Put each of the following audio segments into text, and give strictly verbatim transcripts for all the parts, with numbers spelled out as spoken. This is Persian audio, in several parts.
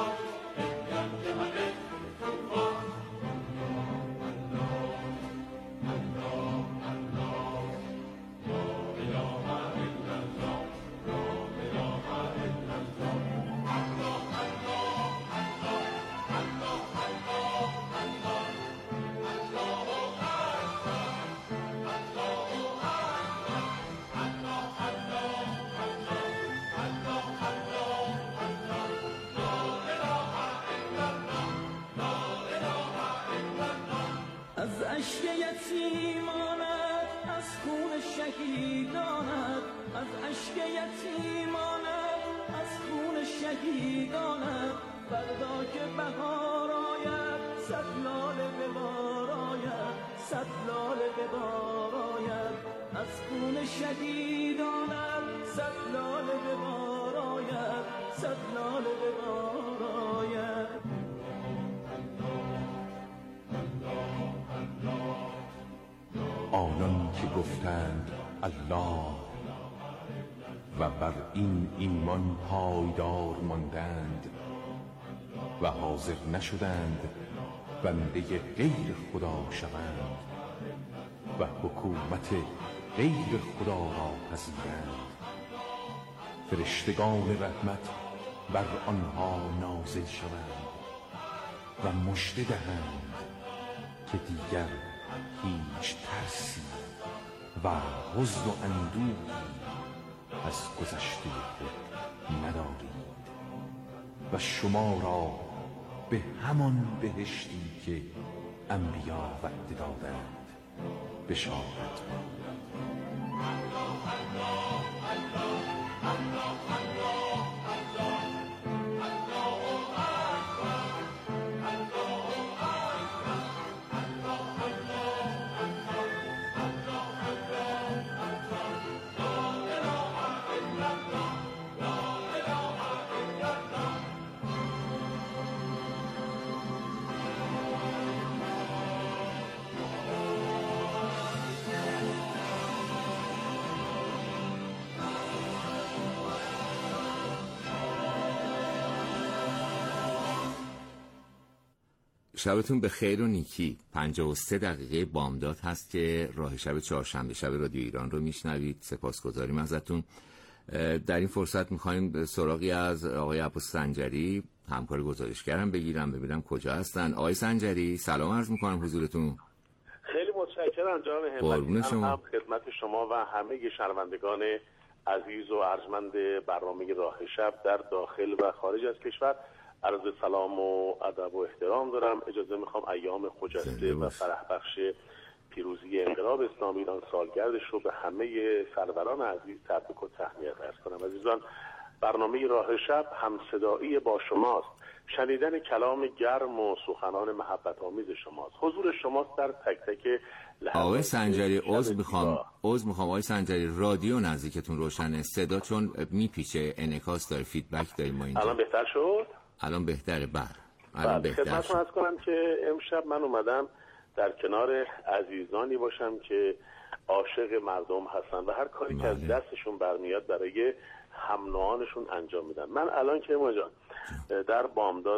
از اشک یتیمانت از خون شهیدانت از اشک یتیمانت از خون شهیدانت فردا که بهار آید صد لاله به بار آید صد لاله به بار آید از خون شهیدانت صد لاله به بار آید صد لاله به بار آید. آنان که گفتند الله و بر این ایمان پایدار ماندند و حاضر نشدند بنده غیر خدا شوند و حکومت غیر خدا را پذیرند، فرشتگان رحمت بر آنها نازل شوند و مژده دهند که دیگر هیچ ترسی و حزن و اندوهی از گذشته خود ندارید و شما را به همان بهشتی که انبیا وعده دادند بشارت باد. شبتون به خیر و نیکی. پنجاه و سه دقیقه بامداد هست که راه شب چهارشنبه شب رادیو ایران رو میشنوید. سپاسگزاریم ازتون. در این فرصت میخوایم سراغی از آقای عباس سنجری همکار گزارشگرم بگیرم ببینم کجا هستن. آقای سنجری سلام عرض میکنم حضورتون. خیلی متشکرم جناب همتی. هم خدمت شما و همه شنوندگان عزیز و ارجمند برنامه راه شب در داخل و خارج از کشور عرض سلام و ادب و احترام دارم. اجازه میخوام ایام خجسته و فرح بخش پیروزی انقلاب اسلامی ایران سالگردش رو به همه سروران عزیز تبریک و تهنیت عرض کنم. عزیزان، برنامه راه شب همصدایی با شماست، شنیدن کلام گرم و سخنان محبت آمیز شماست، حضور شماست در تک تک لحظات. آقای سنجری عذر میخوام عذر میخوام آقای سنجری رادیو نزدیکتون روشنه، صدا چون میپیچه، انعکاس داره، فیدبک داریم ما اینجا. الان بهتر شد؟ الان بهتره. بر الان بهتر. خدمتتون عرض کنم که امشب من اومدم در کنار عزیزانی باشم که عاشق مردم هستن و هر کاری که از دستشون برمیاد برای هم نوعانشون انجام میدن. من الان که ما جان در بامداد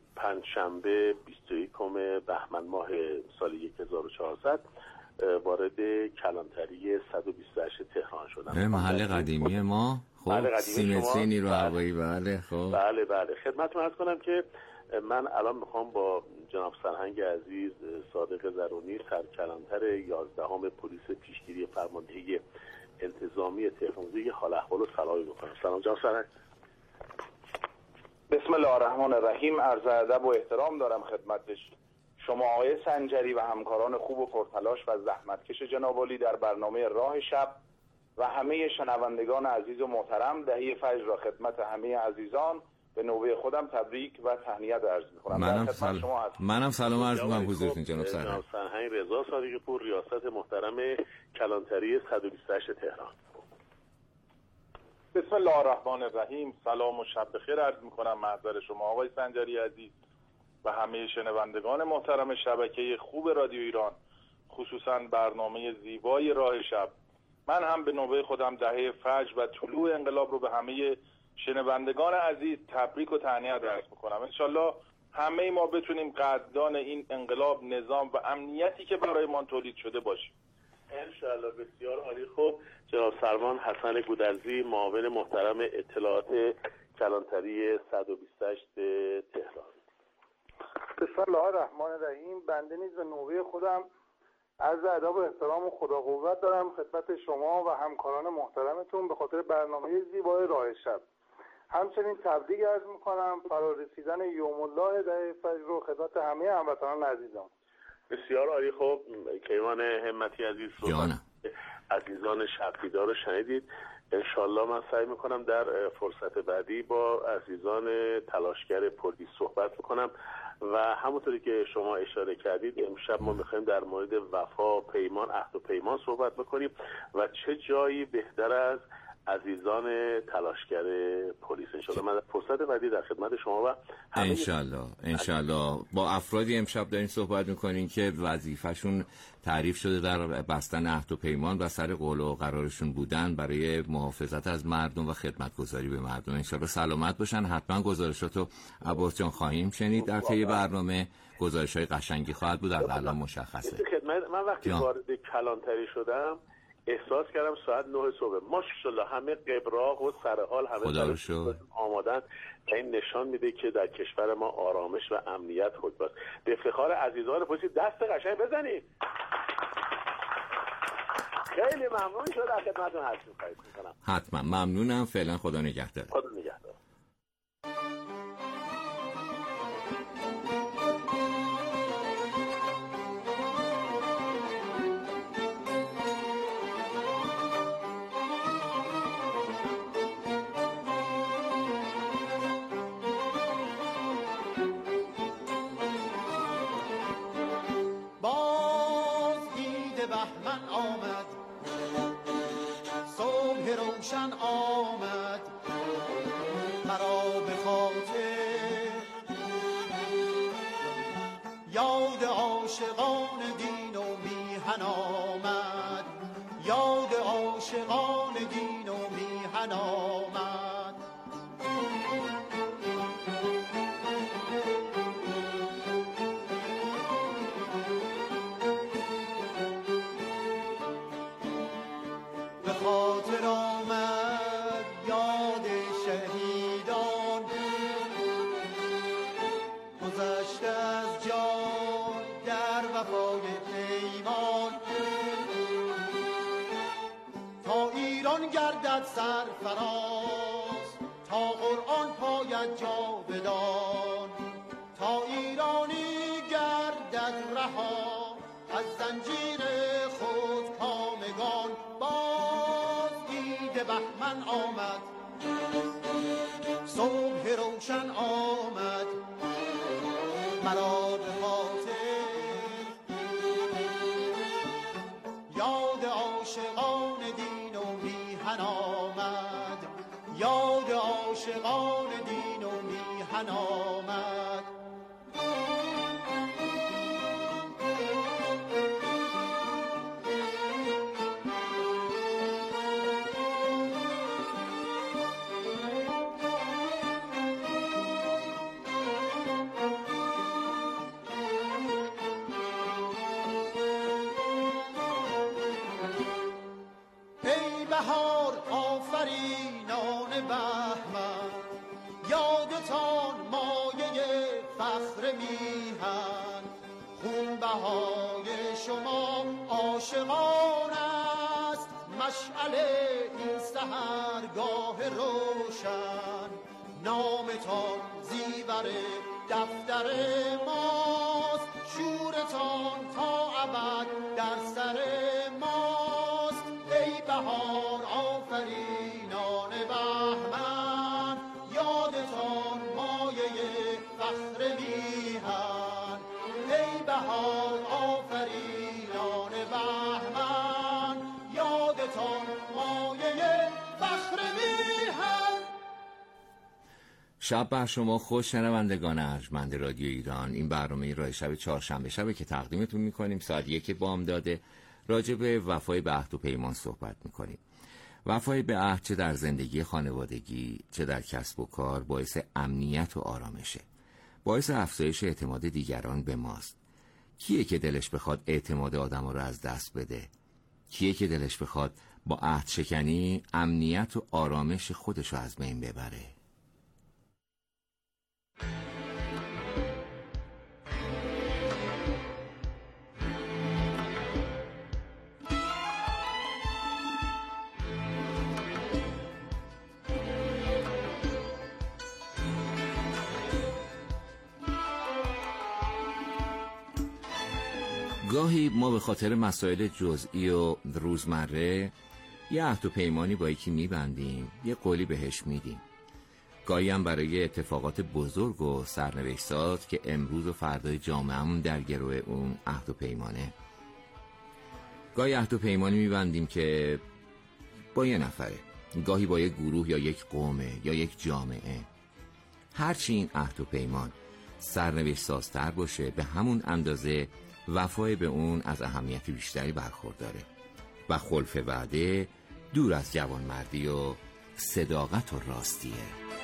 پنجشنبه بیست و یکم بهمن ماه سال هزار و چهارصد وارد کلانتری صد و بیست و هشت تهران شدم. محل قدیمی ما. خب سیمتری نیرو هوایی. بله خب بله بله خدمتتون عرض کنم که من الان میخوام با جناب سرهنگ عزیز صادق زرونی سرکلانتر یازدهم پلیس پیشگیری فرماندهی انتظامی تهران یه حال احوال و صلاحی بکنم. سلام جناب سرهنگ. بسم الله الرحمن الرحیم. عرض ادب و احترام دارم خدمتش شما آقای سنجری و همکاران خوب و پرتلاش و زحمتکش جناب عالی در برنامه راه شب و همه شنوندگان عزیز و محترم. دهی فجر را خدمت همه عزیزان به نوبه خودم تبریک و تهنیت عرض می‌کنم. منم سلام شما هستم. منم سلام عرض می‌کنم حضورتون جناب سرهنگ. جناب سرهنگ رضا صادقی پور، ریاست محترم کلانتری صد و بیست و هشت تهران. بسم الله الرحمن الرحیم. سلام و شب بخیر عرض می‌کنم محضر شما آقای سنجری عزیز و همه شنوندگان محترم شبکه خوب رادیو ایران، خصوصا برنامه زیبای راه شب. من هم به نوبه خودم دهه فجر و طلوع انقلاب رو به همه شنوندگان عزیز تبریک و تهنیت عرض میکنم. انشالله همه ما بتونیم قدردان این انقلاب، نظام و امنیتی که برای ما تولید شده باشیم. انشالله. بسیار عالی. خب جناب سرمان حسن گودرزی، معاون محترم اطلاعات کلانتری صد و بیست و هشت تهران. بسم الله الرحمن الرحیم. بنده نیز به نوبه خودم عرض ادب و احترام و خدا قوت دارم خدمت شما و همکاران محترمتون به خاطر برنامه زیبای راه شب. همچنین تبریک عرض میکنم فرا رسیدن یوم الله در فجر رو خدمت همه هموطنان عزیزان. بسیار عالی. خب کیوان همتی عزیز جانم. عزیزان شب‌دیدار رو شنیدید. انشالله من سعی میکنم در فرصت بعدی با عزیزان تلاشگر پلیس صحبت میکنم و همونطوری که شما اشاره کردید امشب ما میخوایم در مورد وفا، پیمان، عهد و پیمان صحبت بکنیم و چه جایی بهتر از عزیزان تلاشگر پلیس. انشالله من در فرصت بعدی در خدمت شما و انشالله انشالله با افرادی امشب دارین صحبت میکنین که وظیفهشون تعریف شده در بستن عهد و پیمان و سر قول و قرارشون بودن برای محافظت از مردم و خدمتگزاری به مردم. انشالله سلامت باشن. حتما گزارشاتو عباس جان خواهیم شنید در طی برنامه. گزارش‌های قشنگی خواهد بود، از الان مشخصه. من وقتی وارد کلانتری شدم احساس کردم ساعت نه صبح. ماشاءالله همه قبراق و سرحال، همه آمادن و این نشان میده که در کشور ما آرامش و امنیت حکمران. به افتخار عزیزان پلیس دست قشنگ بزنید. خیلی ممنون شد. در خدمتتون هستم. خواهش می‌کنم. حتما ممنونم. فعلا خدا نگهدار. خدا نگهدار. آمد مرا به خاطر یاد عاشقان دین و میهن آمد، یاد عاشقان دین و میهن آمد. به خاطر آمد یاد شهیدان گذشته از جان در وفای پیمان، تا ایران گردد سرفراز، تا قرآن پاید جاودان، تا ایرانی گردد رها از زنجیر خود کامگان. باز عید بهمن آمد، صبح روشن آمد مرا به خاطر یاد عاشقان دین و میهن آمد، یاد عاشقان دین و میهن آمد. آفرینان بهمن یادتان مایه فخر میهن، خونبهای شما عاشقان است، مشعله این سحرگاه روشن. نامتان زیور دفتر ماست، شورتان تا ابد در سر ماست. ای بهار آفرینان بهمن یادتان مایه فخر میهن، ای بهار آفرینان بهمن یادتان مایه فخر میهن. شب بر شما خوش شنوندگان ارجمند رادیو ایران. این برنامه راه شب چهارشنبه شبه که تقدیمتون میکنیم. ساعت یک بامداده راجع به وفای به عهد و پیمان صحبت میکنیم. وفای به عهد چه در زندگی خانوادگی چه در کسب و کار باعث امنیت و آرامشه، باعث افزایش اعتماد دیگران به ماست. کیه که دلش بخواد اعتماد آدم رو از دست بده؟ کیه که دلش بخواد با عهد شکنی امنیت و آرامش خودش رو از بین ببره؟ گاهی ما به خاطر مسائل جزئی و روزمره یه عهد و پیمانی با یکی میبندیم، یه قولی بهش میدیم. گاهی هم برای اتفاقات بزرگ و سرنوشت‌ساز که امروز و فردای جامعه‌مون در گروه اون عهد و پیمانه. گاهی عهد و پیمانی میبندیم که با یه نفره، گاهی با یک گروه یا یک قومه یا یک جامعه. هرچی این عهد و پیمان سرنوشت‌سازتر باشه، به همون اندازه وفای به اون از اهمیت بیشتری برخورداره و خلف وعده دور از جوانمردی و صداقت و راستیه.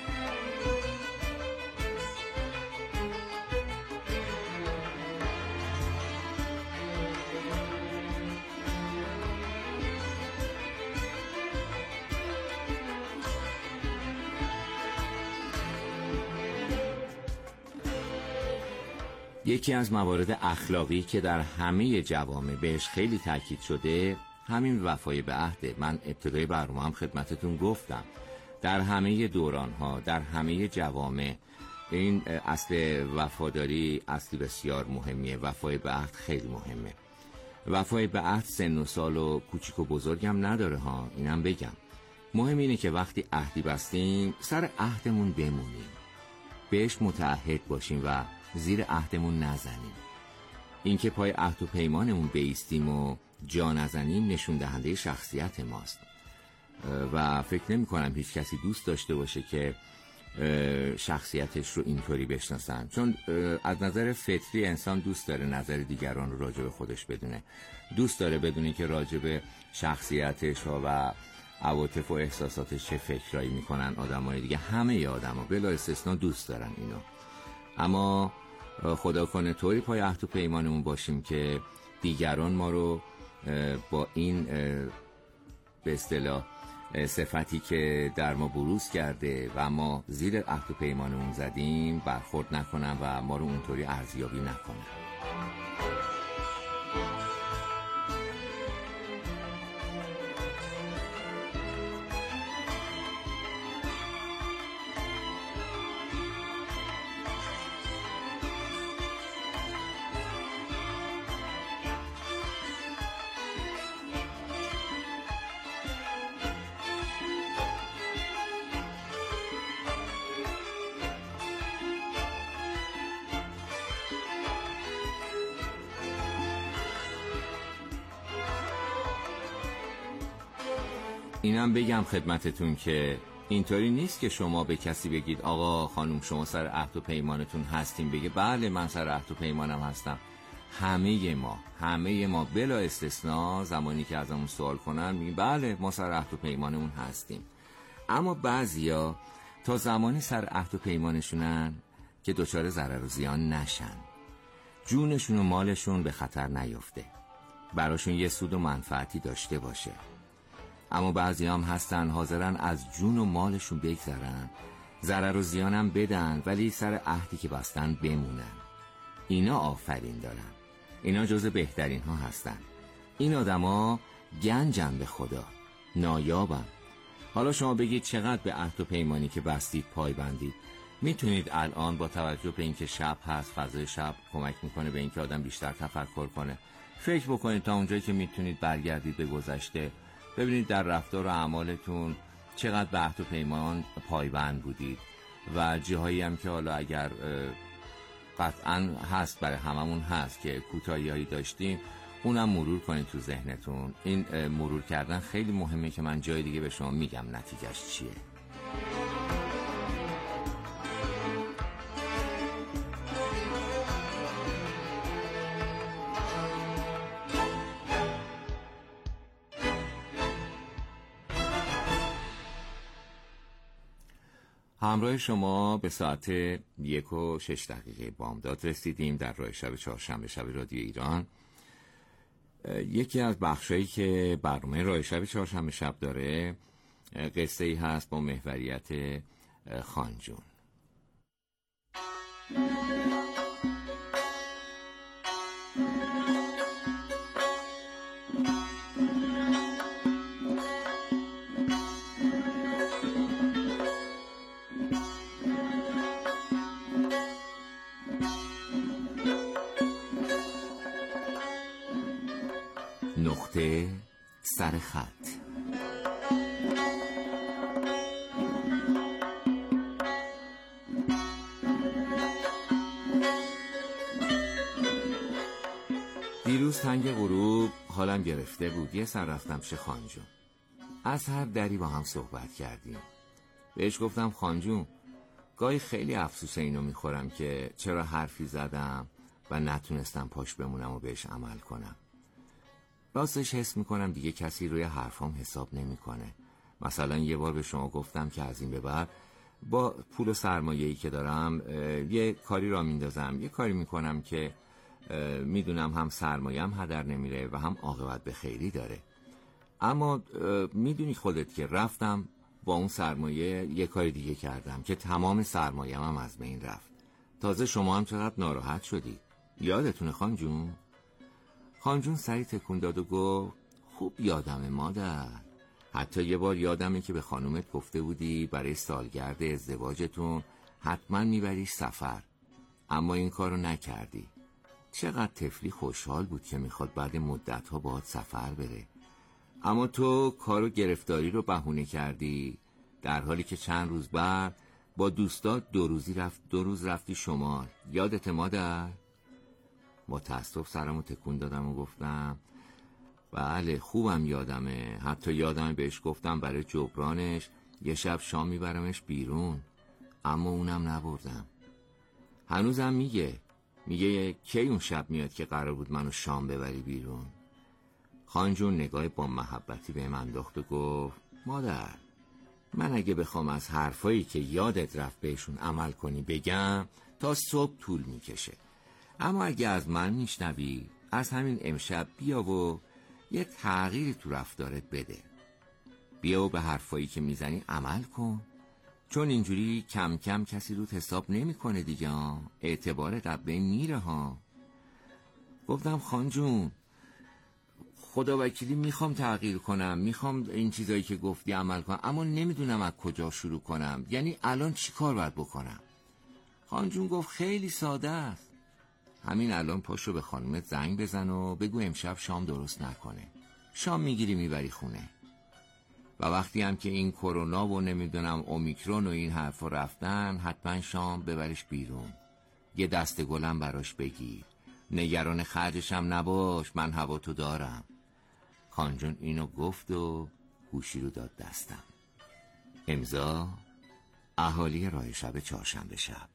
یکی از موارد اخلاقی که در همه جوامع بهش خیلی تاکید شده همین وفای به عهده. من ابتدای برنامه هم خدمتتون گفتم در همه دوران‌ها، در همه جوامع این اصل وفاداری اصلی بسیار مهمیه. وفای به عهد خیلی مهمه. وفای به عهد سن و سال و کوچیک و بزرگم نداره ها، اینم بگم. مهم اینه که وقتی عهدی بستیم سر عهدمون بمونیم، بهش متعهد باشیم و زیر عهدمون نزنیم. اینکه پای عهد و پیمانمون بایستیم و جا نزنیم نشون دهنده شخصیت ماست و فکر نمی کنم هیچ کسی دوست داشته باشه که شخصیتش رو اینطوری بشناسن، چون از نظر فطری انسان دوست داره نظر دیگران رو راجع به خودش بدونه، دوست داره بدونه که راجع به شخصیتش و عواطف و احساساتش چه فکرایی میکنن آدمای دیگه. همه آدما بلا استثنا دوست دارن اینو. اما خدا کنه طوری پای عهد و پیمانمون باشیم که دیگران ما رو با این به اصطلاح صفتی که در ما بروز کرده و ما زیر عهد و پیمانمون زدیم برخورد نکنن و ما رو اونطوری ارزیابی نکنن. اینم بگم خدمتتون که اینطوری نیست که شما به کسی بگید آقا خانم شما سر عهد و پیمانتون هستیم، بگه بله من سر عهد و پیمانم هستم. همه ما همه ما بلا استثناء زمانی که ازمون سوال کنن میگیم بله ما سر عهد و پیمانمون هستیم. اما بعضیا تا زمانی سر عهد و پیمانشونن که دچار ضرر و زیان نشن، جونشون و مالشون به خطر نیفته، براشون یه سود و منفعتی داشته باشه. اما بعضی هم هستن حاضرن از جون و مالشون بگذرن، ضرر و زیانم بدن ولی سر عهدی که بستن بمونن. اینا آفرین دارن، اینا جز بهترین ها هستن. این آدما گنجن به خدا، نایابن. حالا شما بگید چقدر به عهد و پیمانی که بستید پای بندید. میتونید الان با توجه به اینکه شب هست، فضای شب کمک میکنه به اینکه آدم بیشتر تفکر کنه، فکر بکنید تا اونجایی که میتونید برگردید به گذشته، ببینید در رفتار و اعمالتون چقدر به عهد و پیمان پایبند بودید و جاهایی هم که حالا اگر قطعا هست برای هممون هست که کوتاهی‌هایی داشتیم اونم مرور کنید تو ذهنتون. این مرور کردن خیلی مهمه که من جای دیگه به شما میگم نتیجهش چیه. همراه شما به ساعت یک و شش دقیقه بامداد رسیدیم در راه شب چهارشنبه شب رادیو ایران. یکی از بخشایی که برنامه راه شب چهارشنبه شب داره قصه ای هست با محوریت خانجون. نقطه سر خط. دیروز تنگ غروب حالم گرفته بود. یه سر رفتم پیش خانجون. از هر دری با هم صحبت کردیم. بهش گفتم خانجون، گاهی خیلی افسوس اینو میخورم که چرا حرفی زدم و نتونستم پاش بمونم و بهش عمل کنم. راستش حس میکنم دیگه کسی روی حرفام حساب نمیکنه. مثلا یه بار به شما گفتم که از این به بعد با پول و سرمایه‌ای که دارم یه کاری را میندازم، یه کاری میکنم که میدونم هم سرمایه‌ام هدر نمیره و هم عاقبت به خیری داره. اما میدونی خودت که رفتم با اون سرمایه یه کاری دیگه کردم که تمام سرمایه‌ام هم از بین رفت. تازه شما هم چقدر ناراحت شدی. یادتونه خانجون؟ خانجون سری تکون داد و گفت خوب یادمه مادر. حتی یه بار یادمه که به خانومت گفته بودی برای سالگرد ازدواجتون حتما میبریش سفر، اما این کارو نکردی. چقدر طفلی خوشحال بود که میخواد بعد مدتها باهات سفر بره، اما تو کارو گرفتاری رو بهونه کردی، در حالی که چند روز بعد با دوستات دو روزی رفت دو روز رفتی شمال. یادت مادر؟ با تأسف سرمو تکون دادم و گفتم بله خوبم یادمه. حتی یادمه بهش گفتم برای جبرانش یه شب شام میبرمش بیرون، اما اونم نبردم. هنوزم میگه میگه کی اون شب میاد که قرار بود منو شام ببری بیرون. خانجون نگاه با محبتی به من انداخت و گفت مادر، من اگه بخوام از حرفایی که یادت رفت بهشون عمل کنی بگم تا صبح طول میکشه، اما اگه از من میشنوی از همین امشب بیا و یه تغییری تو رفتارت بده. بیا و به حرفایی که میزنی عمل کن، چون اینجوری کم کم کسی روت حساب نمیکنه دیگه. اعتبارت از بین میره ها. گفتم خانجون خدا وکیلی میخوام تغییر کنم، میخوام این چیزایی که گفتی عمل کنم، اما نمیدونم از کجا شروع کنم. یعنی الان چی کار باید بکنم؟ خانجون گفت خیلی ساده است. همین الان پاشو به خانومت زنگ بزن و بگو امشب شام درست نکنه. شام میگیری میبری خونه، و وقتی هم که این کرونا و نمیدونم اومیکرون و این حرفا رفتن حتما شام ببرش بیرون. یه دسته گلم براش بگیر، نگران خرجش هم نباش، من هوا تو دارم. خانجون اینو گفت و گوشی رو داد دستم. امضا اهالی راه شب چهارشنبه شب.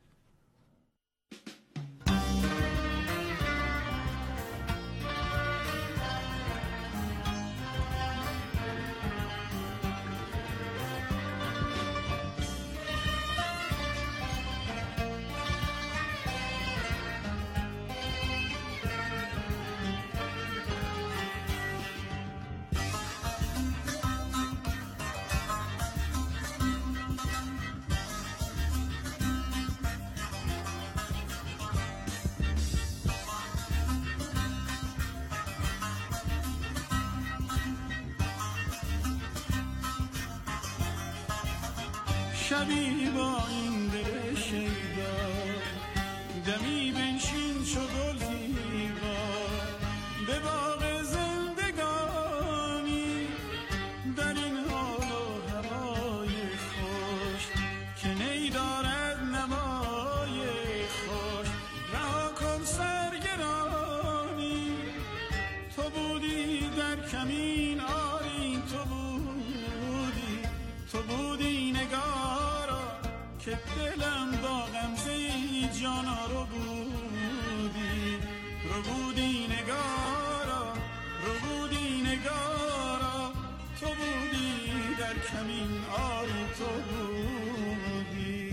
شبی با این دل شیدا دمی بنشین چو گل زیبا به باغ زندگانی در این حال و هوای خوش که نی دارد نوای خوش. رها کن سرگرانی، تو بودی در کمین آری، تو بودی تو بودی نگارا که دلم با غمزه جانا رو بودی، رو بودی نگارا، رو بودی نگارا، تو بودی در کمین آری، تو بودی.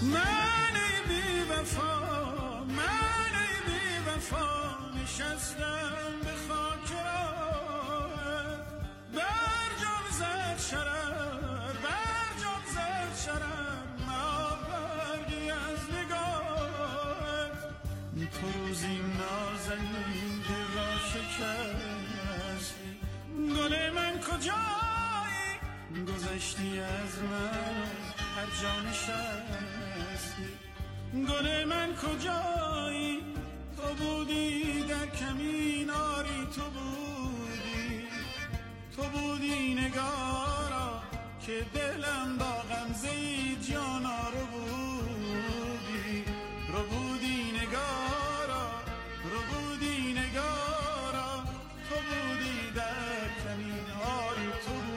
من ای بی وفا من ای بی وفا نشستم به خاک راهت بر جان زد شرر بر جان زد شرر برگی از نگاهت تو روزی نازنین دل را شکستی گل من کجایی گذشتی از من هر جا نشستی گل من کجایی تو بودی در کمین آری تو بودی تو بودی نگارا که دلم با غمزه جانا رو بودی رو بودی نگارا رو بودی نگارا تو بودی در کمین آری تو بودی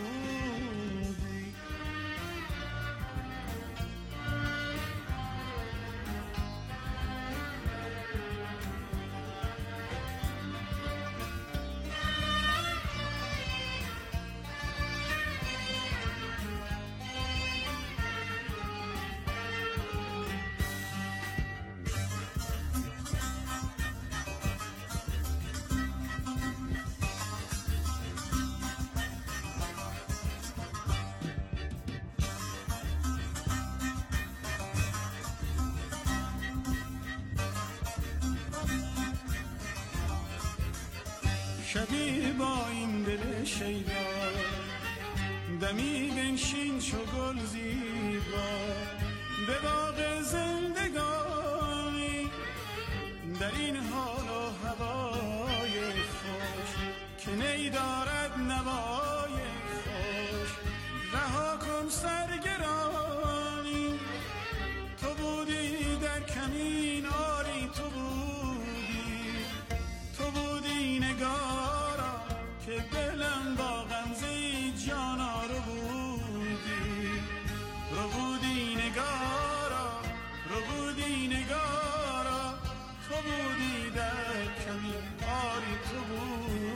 شبی با این دل شیدا دمی بنشین چو گل زیبا به باغ زندگانی در این حال و هوای خوش که نی دارد نوای خوش رها کن سرگرانی تو بودی در کمین آری تو بودی تو بودی نگارا که دلم با غمزه جانا رو بودی رو بودی نگارا رو بودی نگارا تو بودی در کمین آری تو بودی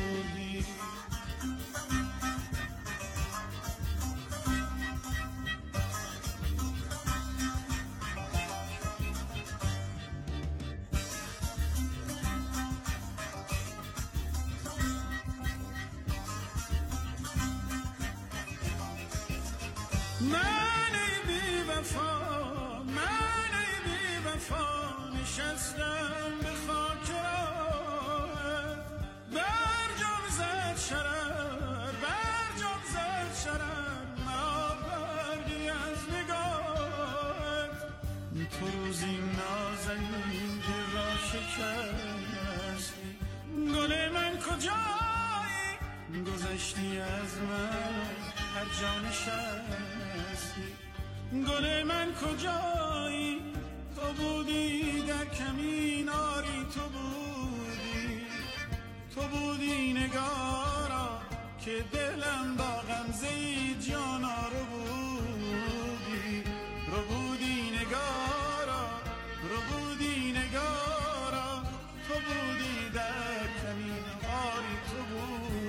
من ای بی وفا من ای بی وفا نشستم به خاک راهت بر جان زد شرر بر جان زد شرر برگی از نگاهت تو روزی نازنین دل را شکستی گل من کجایی گذشتی از من هر جا نشستی گل من کجایی تو بودی در کمین آری تو بودی تو بودی نگارا که دلم با غمزه جانا رو بودی رو بودی نگارا رو بودی نگارا تو بودی در کمین آری تو بودی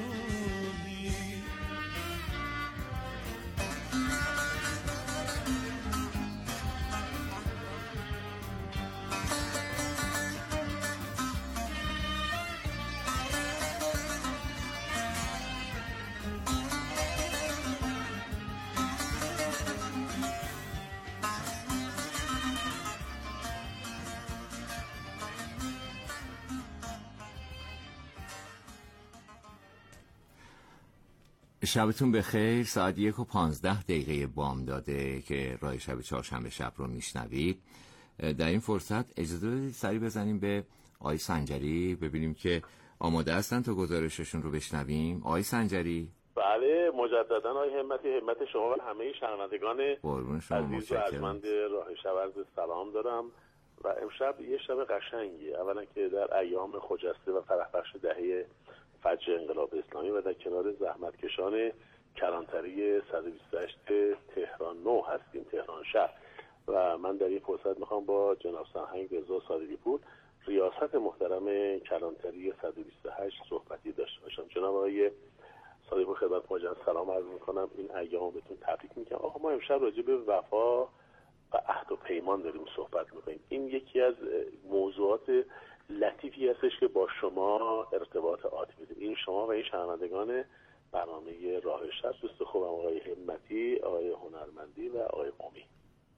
شبتون بخیر. ساعت یک و پانزده دقیقه بامداده که راه شب چهارشنبه شب رو میشنوید. در این فرصت اجازه بدید سری بزنیم به آقای سنجری ببینیم که آماده هستن تا گزارششون رو بشنویم. آقای سنجری. بله مجددا آقای همتی، همت شما و همه شنوندگان عزیز و ارجمند راه شب عرض سلام دارم و امشب یه شب قشنگیه. اولا که در ایام خجسته و فرح بخش دهه فجر انقلاب اسلامی و در کنار زحمتکشان کلانتری صد و بیست و هشت تهران نو هستیم، تهران شهر، و من در این فرصت میخوام با جناب سرهنگ رضا صادقی پور ریاست محترم کلانتری صد و بیست و هشت صحبتی داشته باشم. جناب آقای صادقی پور خدمت مجدد سلام عرض میکنم، این ایام بهتون تبریک میگم. آقا ما امشب راجع به وفا و عهد و پیمان داریم صحبت میکنیم. این یکی از موضوعات لطیفی هستش که با شما ارتباط عاطفی داریم. این شما و این شنوندگان برنامه راه شب، دوست خوبم آقای همتی، آقای هنرمندی و آقای قمی.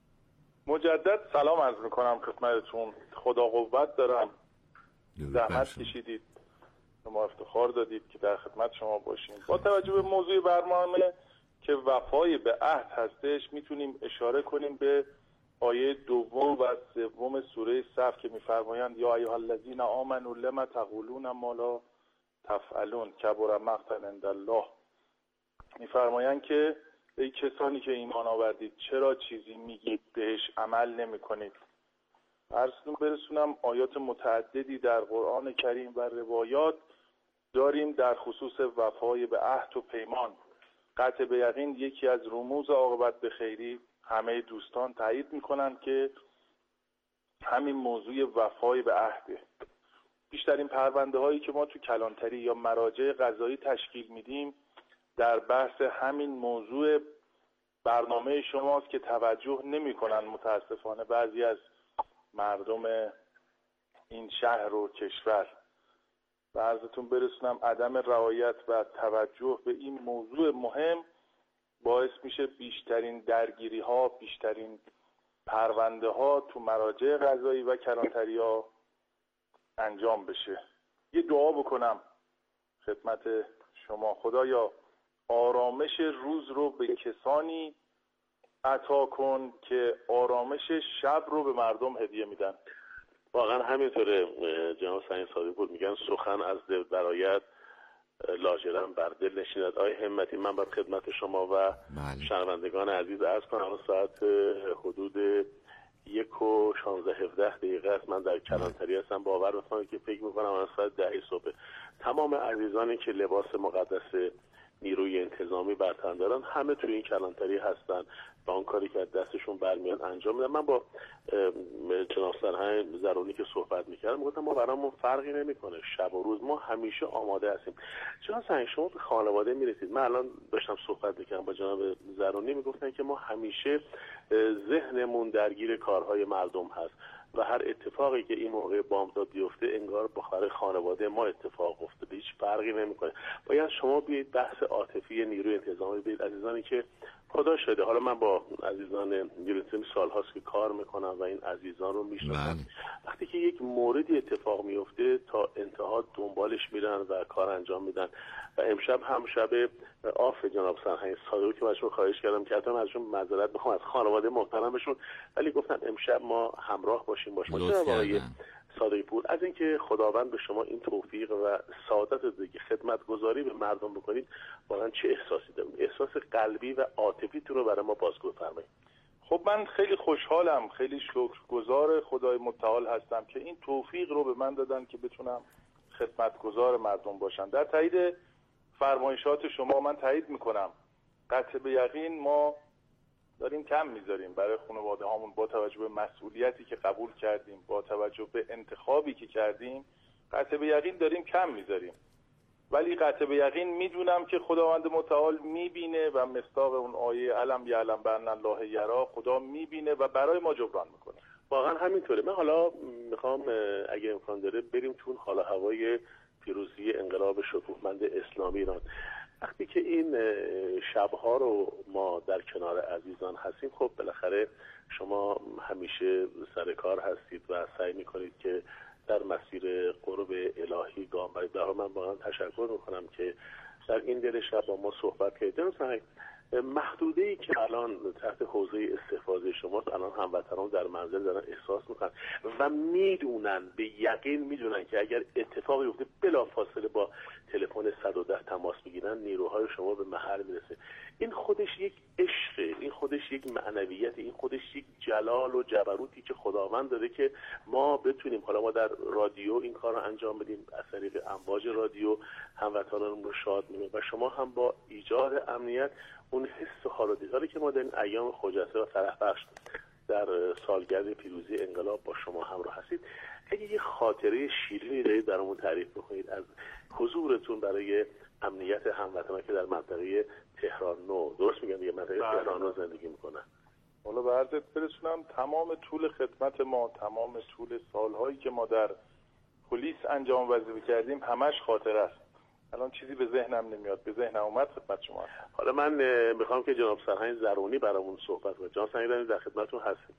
مجدد سلام عرض میکنم خدمتتون. خدا قوت دارم. زحمت کشیدید، شما افتخار دادید که در خدمت شما باشیم. با توجه به موضوع برنامه که وفای به عهد هستش، میتونیم اشاره کنیم به آیه دوم و سوم سوره صف که میفرمایند یا ایها الذین آمنوا لما تقولون ما لا تفعلون کبر مقتا عند الله. میفرمایند که ای کسانی که ایمان آوردید چرا چیزی میگید بهش عمل نمی کنید. عرضتون برسونم آیات متعددی در قرآن کریم و روایات داریم در خصوص وفای به عهد و پیمان. قطع به یقین یکی از رموز عاقبت به خیری همه دوستان تایید میکنن که همین موضوع وفای به عهده. بیشترین پرونده هایی که ما تو کلانتری یا مراجع قضایی تشکیل میدیم در بحث همین موضوع برنامه شماست که توجه نمی کنن متاسفانه بعضی از مردم این شهر و کشور. و عرضتون برسونم عدم رعایت و توجه به این موضوع مهم باعث میشه بیشترین درگیری ها، بیشترین پرونده ها تو مراجع قضایی و کلانتری ها انجام بشه. یه دعا بکنم خدمت شما. خدایا آرامش روز رو به کسانی عطا کن که آرامش شب رو به مردم هدیه میدن. واقعا همینطوره جناب سعید صادق پور میگن سخن از دل برآید لاجرم بر دل نشیند. آقای همتی، من باید خدمت شما و شنوندگان عزیز عرض کنم ساعت حدود یک و شانزده هفده دقیقه است من در کلانتری هستم. باور بفرمایید که فکر میکنم از ساعت ده صبح تمام عزیزانی که لباس مقدس نیروی انتظامی بر تن دارن همه توی این کلانتری هستن و اون کاری که دستشون برمیاد انجام میدن. من با جناب سرهنگ زرونی که صحبت میکردم گفتم ما برامون فرقی نمیکنه شب و روز، ما همیشه آماده هستیم. جناب سرهنگ شما به خانواده میرسید. من الان داشتم صحبت میکردم با جناب زرونی، میگفتن که ما همیشه ذهنمون درگیر کارهای مردم هست و هر اتفاقی که این موقع بامداد بیفته انگار بخاره خانواده ما اتفاق افتاده، هیچ فرقی نمیکنه. باید شما بیاید بحث عاطفی نیروی انتظامی بیاید. عزیزانی که خدا شده، حالا من با عزیزان نیروی انتظامی سالهاست که کار میکنم و این عزیزان رو میشناسم، وقتی که یک موردی اتفاق میفته تا انتها دنبالش میرن و کار انجام میدن. و امشب هم شب آف جناب سرهنگ صادقی که ازشون خواهش کردم که حتما ازشون معذرت بخوام از خانواده محترمشون، ولی گفتن امشب ما همراه باشیم باش باشه آقای صادقی پور. از اینکه خداوند به شما این توفیق و سعادت داده که خدمت گذاری به مردم بکنید، واقعا چه احساسی دارید؟ احساس قلبی و عاطفیتون رو برای ما بازگو فرمایید. خب من خیلی خوشحالم، خیلی شکرگزار خدای متعال هستم که این توفیق رو به من دادن که بتونم خدمتگزار مردم باشم. در تایید فرمایشات شما من تایید میکنم، قطع به یقین ما داریم کم میذاریم برای خانواده هامون با توجه به مسئولیتی که قبول کردیم، با توجه به انتخابی که کردیم، قطع به یقین داریم کم میذاریم. ولی قطع به یقین میدونم که خداوند متعال میبینه و مصداق اون آیه علم یعلم بأن الله یری، خدا میبینه و برای ما جبران میکنه. واقعا همینطوره. من حالا میخوام اگه امکان داره بریم چون حالا هوای پیروزی انقلاب شکوهمند اسلامی ایران. وقتی که این شبها رو ما در کنار عزیزان هستیم، خب بالاخره شما همیشه سر کار هستید و سعی میکنید که در مسیر قرب الهی گام برید. در من واقعا تشکر میکنم که در این دل شب با ما صحبت کردید. محدوده‌ای که الان تحت حوزه استفاده شماست، الان هموطنان در منزل دارن احساس میکنن و میدونن، به یقین میدونن که اگر اتفاقی بیفته بلافاصله با تلفن صد و ده تماس بگیرن، نیروهای شما به محل میرسه. این خودش یک عشقه، این خودش یک معنویت، این خودش یک جلال و جبروتی که خداوند داده که ما بتونیم، حالا ما در رادیو این کار رو انجام بدیم، از طریق امواج رادیو هموطنان رو شاد می‌کنیم و شما هم با ایجاد امنیت اون حس و حال و دیداری که ما در این ایام خجسته و فرح بخش در سالگرد پیروزی انقلاب با شما همراه هستید، اگه یه خاطره شیرینی دارید برامون تعریف بکنید از حضورتون برای امنیت هموطنان که در منطقه تهران نو، درست میگم دیگه، منطقه تهران نو زندگی میکنن. حالا به عرضت برسونم تمام طول خدمت ما، تمام طول سالهایی که ما در پلیس انجام وظیفه کردیم همش خاطره است. الان چیزی به ذهنم نمیاد، به ذهنم اومد خدمت شما هستم. حالا من میخوام که جناب سرهنگ زرونی برامون صحبت کنه. جناب سرهنگ در خدمتتون هستیم.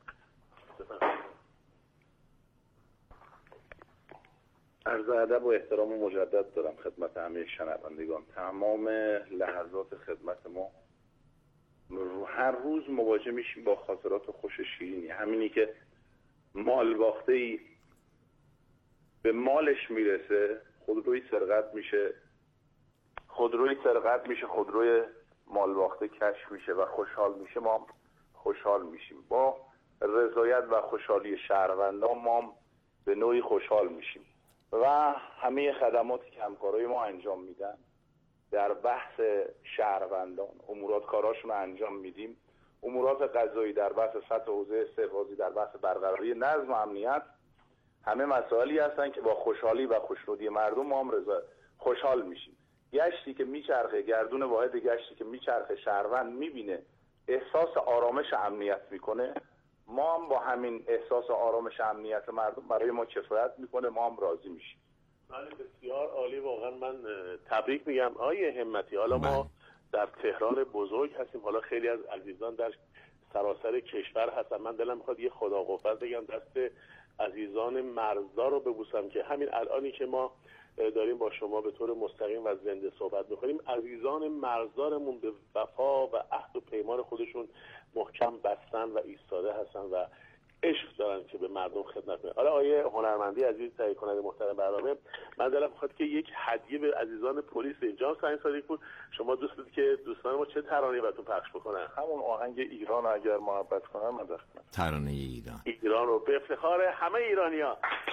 عرض ادب و احترام و مجدد دارم خدمت همه شنوندگان. تمام لحظات خدمت ما هر روز مواجه میشیم با خاطرات خوش شیرینی. همینی که مال باخته‌ای به مالش میرسه، خودروی سرقت میشه، خودروی سرقت میشه، خودروی مال باخته کشف میشه و خوشحال میشه. ما خوشحال میشیم با رضایت و خوشحالی شهروندان. ما به نوعی خوشحال میشیم و همه خدماتی که همکارای ما انجام میدن در بحث شهروندان، امورات کاراشون رو انجام میدیم. امورات قضایی در بحث سطح حوزه استحفاظی، در بحث برقراری نظم و امنیت، همه مسائلی هستن که با خوشحالی و خوشنودی مردم ما هم رضا خوشحال میشیم. گشتی که میچرخه، گردون واحد گشتی که میچرخه، شهروند میبینه، احساس آرامش امنیت میکنه، ما هم با همین احساس آرامش امنیت مردم برای ما کفایت میکنه، ما هم راضی میشیم. بله بسیار عالی. واقعا من تبریک میگم آیه همتی. حالا ما در تهران بزرگ هستیم، حالا خیلی از عزیزان در سراسر کشور هستن. من دلم میخواد یه خدا قوت بگم دست عزیزان مرزدار رو ببوسم که همین الانی که ما داریم با شما به طور مستقیم و زنده صحبت میکنیم، عزیزان مرزدارمون به وفا و عهد و پیمان خودشون محکم بستن و ایستاده هستن و عشق دارن که به مردم خدمت کنن. حالا آیه هنرمندی عزیز تهیه کننده محترم برنامه، من دلم میخواد که یک هدیه به عزیزان پلیس اینجا سعید صادق‌پور، شما دوست دارید که دوستان ما چه ترانه‌ای براتون پخش بکنن؟ همون آهنگ ایران اگر محبت کنن من دستم. ترانه ایران. ایران رو به افتخار همه ایرانی‌ها.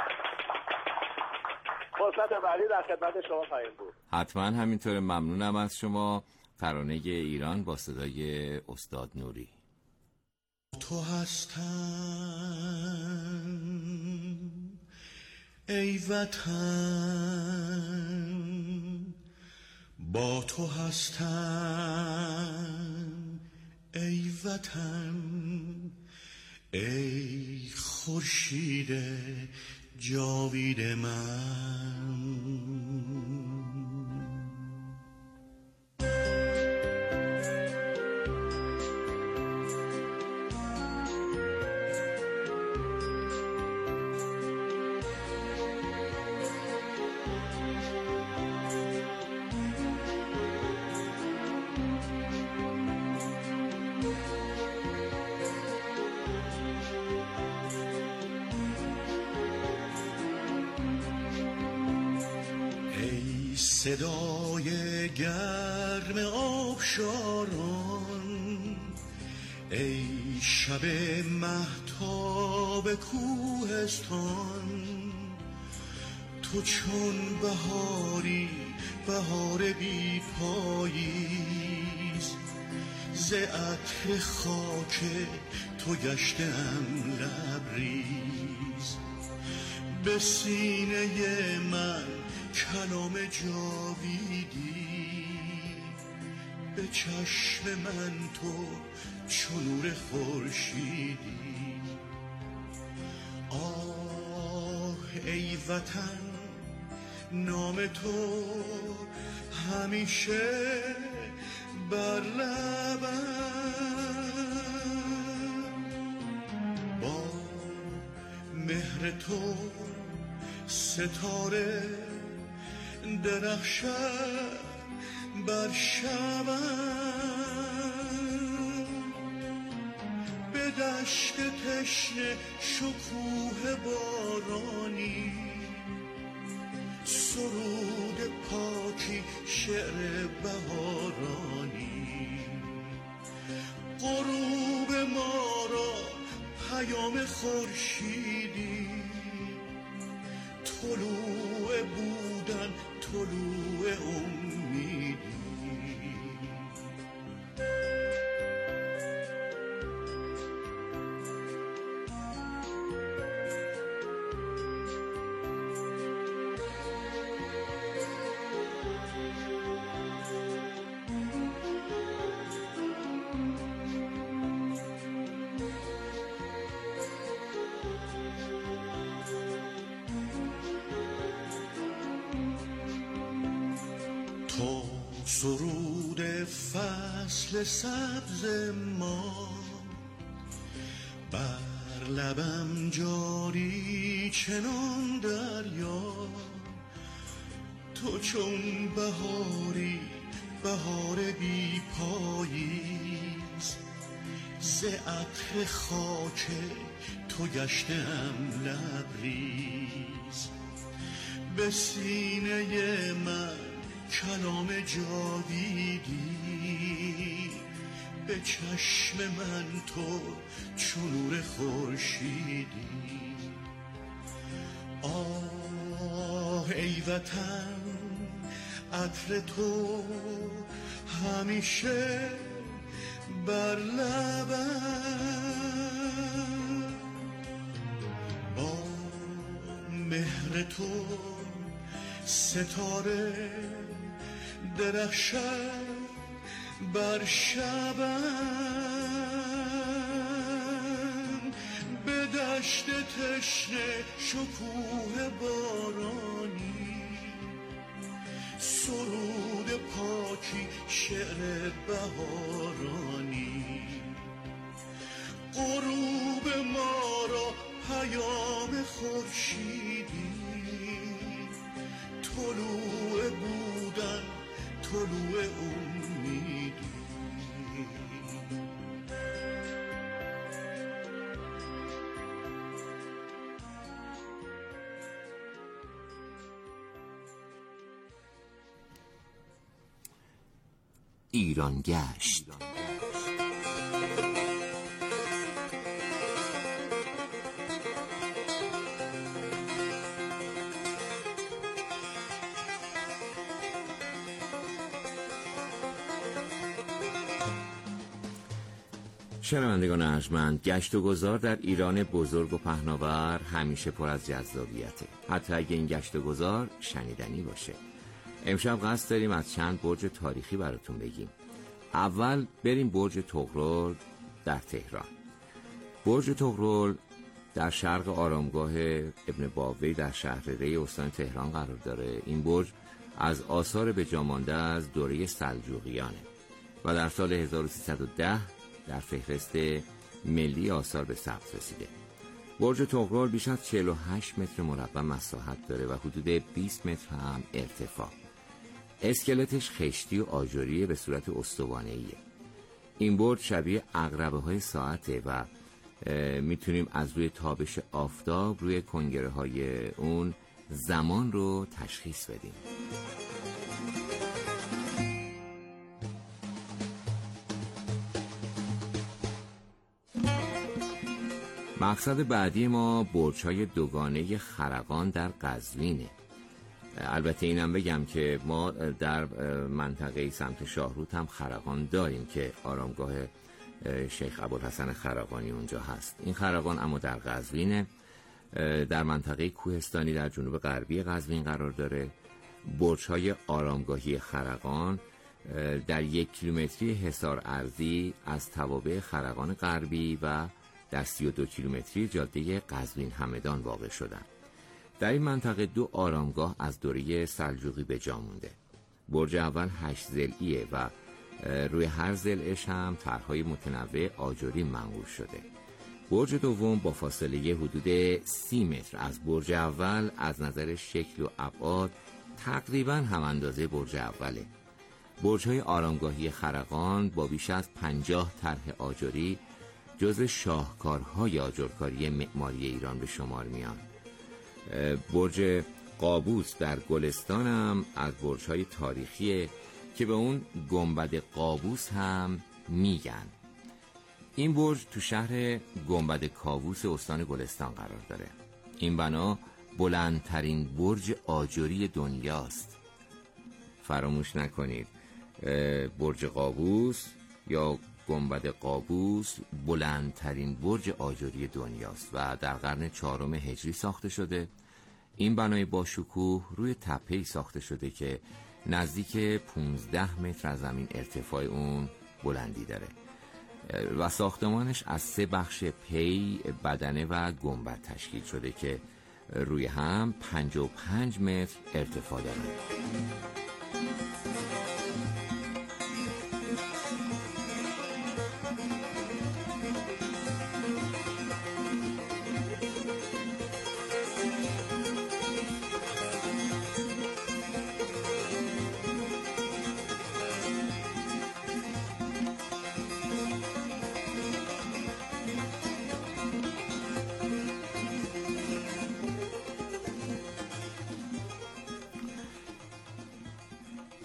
فرصت بعدی در خدمت شما خواهیم بود. حتما همینطور. ممنونم از شما. ترانه ایران با صدای استاد نوری. تو هستم ای وطن، با تو هستم ای وطن، ای خورشید جاوید من. صدای گرم آبشاران، ای شب مهتاب کوهستان، تو چون بهاری بهار بی پاییز، ز عطر خاک تو گشتم لبریز، به سینه من کلام جاویدی، به چشم من تو چون نور خورشیدی. آه ای وطن، نام تو همیشه بر لبم، با مهر تو ستاره درخشد بر شبم، به دشت تشنه شکوه بارانی، سرود پاکی شعر بهارانی، غروب ما را پیام خورشیدی، طلوع بودن طلوع امیدی. سرود فصل سبز ما بر لبم جاری چنان دریا، تو چون بهاری بهار بی پاییز، ز عطر خاک تو گشتم لبریز. به سینه من کلام جاویدی، به چشم من تو چون نور خورشیدی. آه ای وطن عطر تو همیشه بر لبم، با مهر تو ستاره درخشد بر شبم. به دشت تشنه شکوه بارانی، سرود پاکی شعر بهارانی. غروب ما را پیام خورشیدی، طلوع بودن طلوع امیدی. ایران گشت. شنوندگان ارجمند، گشت و گذار در ایران بزرگ و پهناور همیشه پر از جذابیته، حتی اگه این گشت و گذار شنیدنی باشه. امشب قصد داریم از چند برج تاریخی براتون بگیم. اول بریم برج طغرل در تهران. برج طغرل در شرق آرامگاه ابن باوی در شهر ری استان تهران قرار داره. این برج از آثار به جا مانده از دوره سلجوقیانه و در سال هزار و سیصد و ده در فهرست ملی آثار به ثبت رسیده. برج طغرل بیش از چهل و هشت متر مربع مساحت داره و حدود بیست متر هم ارتفاع. اسکلتش خشتی و آجوری به صورت استوانه‌ایه. این برج شبیه عقربه های ساعته و میتونیم از روی تابش آفتاب روی کنگره های اون زمان رو تشخیص بدیم. مقصد بعدی ما برج‌های دوگانه خرقان در قزوینه. البته اینم بگم که ما در منطقه سمت شاهرود هم خرقان داریم که آرامگاه شیخ ابوالحسن خرقانی اونجا هست. این خرقان اما در قزوینه، در منطقه کوهستانی در جنوب غربی قزوین قرار داره. برج‌های آرامگاهی خرقان در یک کیلومتری حصار ارضی از توابع خرقان غربی و در سی و دو کیلومتری جاده قزوین همدان واقع شدن. در این منطقه دو آرامگاه از دوره سلجوقی به جا مونده. برج اول هشت ضلعیه و روی هر ضلعش هم طرح‌های متنوع آجری منقول شده. برج دوم با فاصله حدود سی متر از برج اول از نظر شکل و ابعاد تقریباً هم اندازه برج اوله. برج‌های آرامگاهی خرقان با بیش از پنجاه طرح آجری جزو شاهکارهای آجرکاری معماری ایران به شمار میان. برج قابوس در گلستان هم از برج‌های تاریخیه که به اون گنبد قابوس هم میگن. این برج تو شهر گنبد کاووس استان گلستان قرار داره. این بنا بلندترین برج آجری دنیاست. فراموش نکنید برج قابوس یا گنبد قابوس بلندترین برج آجری دنیاست و در قرن چهارم هجری ساخته شده. این بنای با شکوه روی تپه‌ای ساخته شده که نزدیک پانزده متر از زمین ارتفاع اون بلندی داره و ساختمانش از سه بخش پی، بدنه و گنبد تشکیل شده که روی هم پنجاه و پنج متر ارتفاع دارن.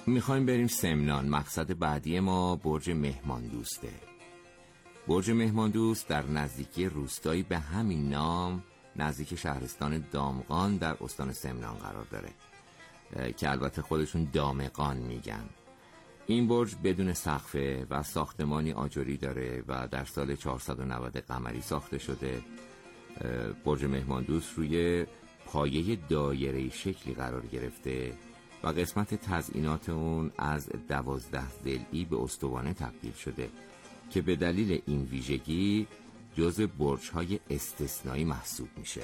میخوایم بریم سمنان. مقصد بعدی ما برج مهمان دوسته. برج مهمان دوست در نزدیکی روستایی به همین نام نزدیک شهرستان دامغان در استان سمنان قرار داره که البته خودشون دامغان میگن. این برج بدون سقفه و ساختمانی آجری داره و در سال چهارصد و نود قمری ساخته شده. برج مهمان دوست روی پایه دایره‌ای شکلی قرار گرفته و قسمت تزئینات اون از دوازده ضلعی به استوانه تبدیل شده که به دلیل این ویژگی جزو برج‌های استثنایی محسوب میشه.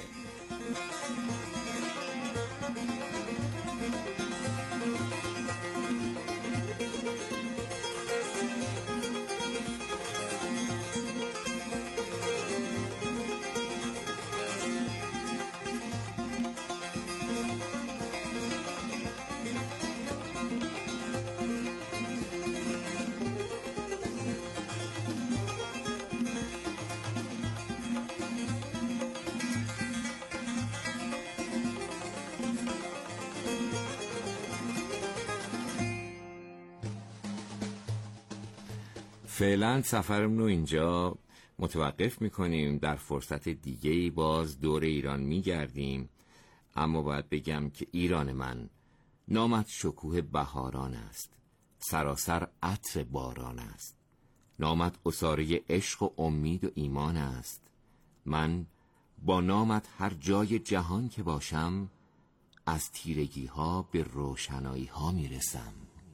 فعلا سفرمون رو اینجا متوقف میکنیم. در فرصت دیگه‌ای باز دور ایران میگردیم، اما باید بگم که ایران من نامت شکوه بهاران است، سراسر عطر باران است. نامت عصاره عشق و امید و ایمان است. من با نامت هر جای جهان که باشم از تیرگی ها به روشنایی ها میرسم.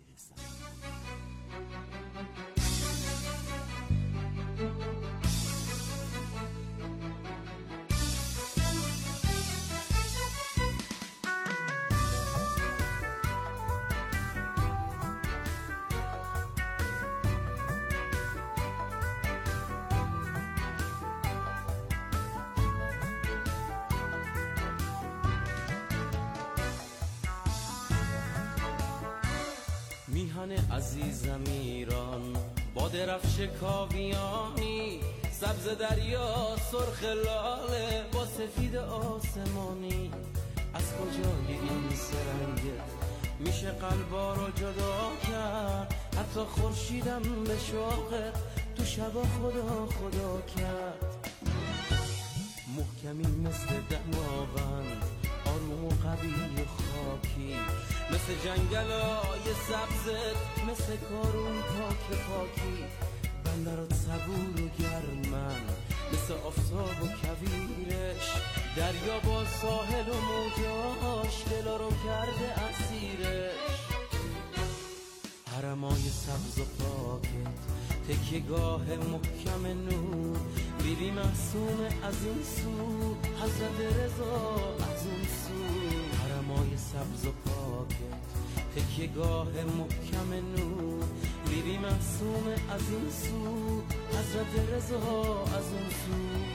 میهن عزیزم ایران با درفش کاویانی، سبز دریا سرخ لاله با سفید آسمانی. از کجای این سرنگت میشه قلبا رو جدا کرد؟ حتی خورشیدم به شوقت تو شبا خدا خدا کرد. محکمی مثل دماوند، آروم و قوی و خاکی، مثل جنگلای سبزت، مثل کارون پاک پاکی. بندرات صبور و گرمن، مثل آفتاب و کویرش. دریا با ساحل و موجاش دلا رو کرده اسیرش. حرمای سبز و پاکت تکیه‌گاه محکم نور، بیبی معصوم از این سو، حضرت رضا از اون سو. حرمای سبز و پاکت تکیه‌گاه محکم نور، بیبی معصوم از این سو، حضرت رضا از اون سو.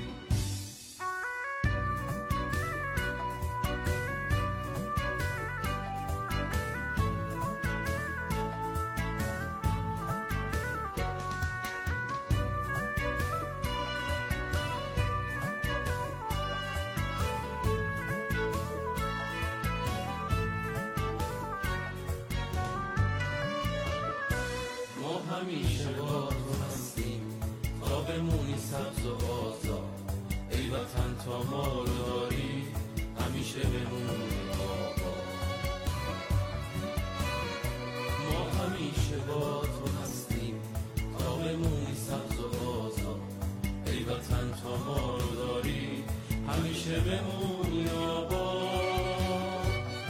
همیشه با تو هستیم تا بمونی سبز و آزاد. ای وطن تا ما رو داری همیشه بمونی آباد. ما همیشه با تو هستیم تا بمونی سبز و آزاد. ای وطن تا ما رو داری همیشه بمونی آباد.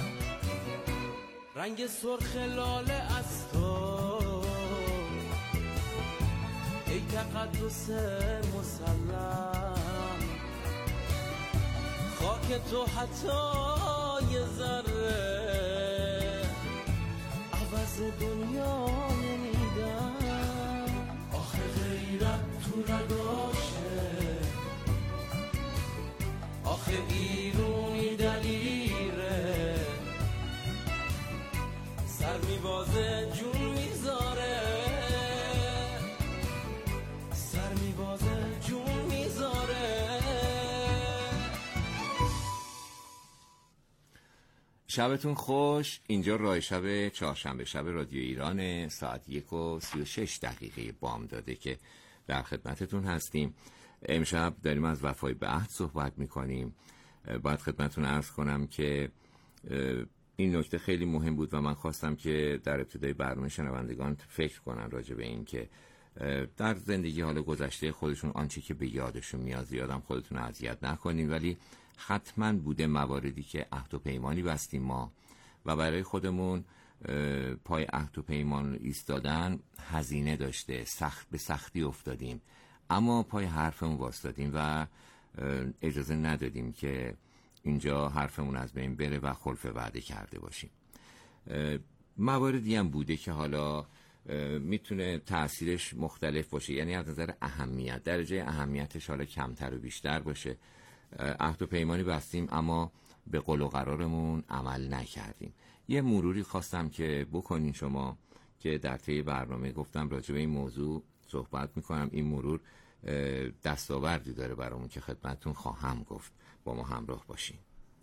رنگ سرخ لاله از تو ای تقدس مسلم، خاک تو حتی یه ذره عوض دنیا نمیدن. آخه غیرت تو رگاشه، آخه ایرونی دلیره. سر میبازه جون میذاره، شبتون خوش. اینجا راه شب چهارشنبه شب رادیو ایران، ساعت یک و سی و شش دقیقه بامداده که در خدمتتون هستیم. امشب داریم از وفای به عهد صحبت میکنیم. باید خدمتتون عرض کنم که این نکته خیلی مهم بود و من خواستم که در ابتدای برنامه شنوندگان فکر کنن راجع به این که در زندگی حال گذشته خودشون آنچه که به یادشون میاد، زیادم خودتون اذیت نکنین، ولی حتما بوده مواردی که عهد و پیمانی بستیم ما و برای خودمون پای عهد و پیمان ایستادن هزینه داشته، سخت به سختی افتادیم، اما پای حرفمون واسطادیم و اجازه ندادیم که اینجا حرفمون از بین بره و خلف وعده کرده باشیم. مواردی هم بوده که حالا میتونه تأثیرش مختلف باشه، یعنی از نظر اهمیت، درجه اهمیتش حالا کمتر و بیشتر باشه. عهد و پیمانی بستیم اما به قول و قرارمون عمل نکردیم. یه مروری خواستم که بکنین شما که در طی برنامه گفتم راجع به این موضوع صحبت میکنم. این مرور دستاوردی داره برامون که خدمتتون خواهم گفت. با ما همراه باشین.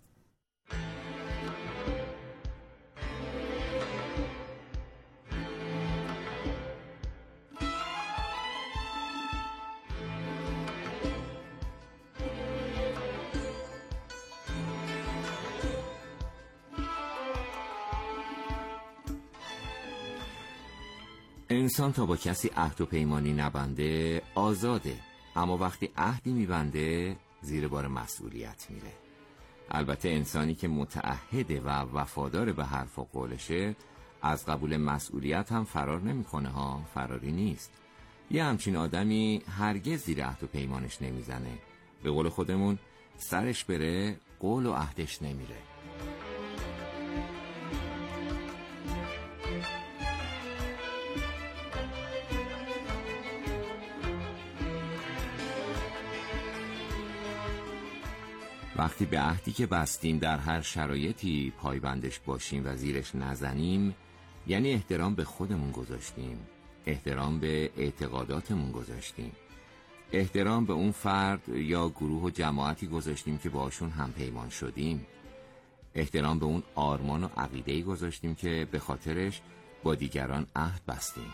انسان تا با کسی عهد و پیمانی نبنده آزاده، اما وقتی عهدی میبنده زیر بار مسئولیت میره. البته انسانی که متعهده و وفادار به حرف و قولشه از قبول مسئولیت هم فرار نمیکنه ها، فراری نیست. یه همچین آدمی هرگز زیر عهد و پیمانش نمیزنه. به قول خودمون سرش بره قول و عهدش نمیره. وقتی به عهدی که بستیم در هر شرایطی پایبندش باشیم و زیرش نزنیم، یعنی احترام به خودمون گذاشتیم، احترام به اعتقاداتمون گذاشتیم، احترام به اون فرد یا گروه و جماعتی گذاشتیم که باشون هم پیمان شدیم، احترام به اون آرمان و عقیده‌ای گذاشتیم که به خاطرش با دیگران عهد بستیم.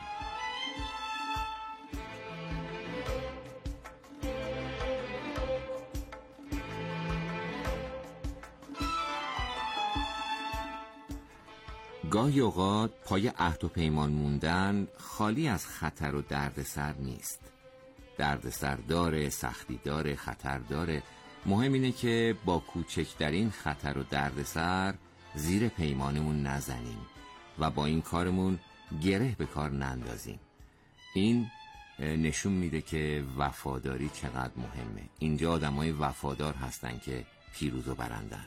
گاهی اوقات پای عهد و پیمان موندن خالی از خطر و دردسر نیست. دردسر داره، سختی داره، خطر داره. مهم اینه که با کوچکترین خطر و دردسر زیر پیمانمون نزنیم و با این کارمون گره به کار نندازیم. این نشون میده که وفاداری چقدر مهمه. اینجا آدمای وفادار هستن که پیروز و برندن.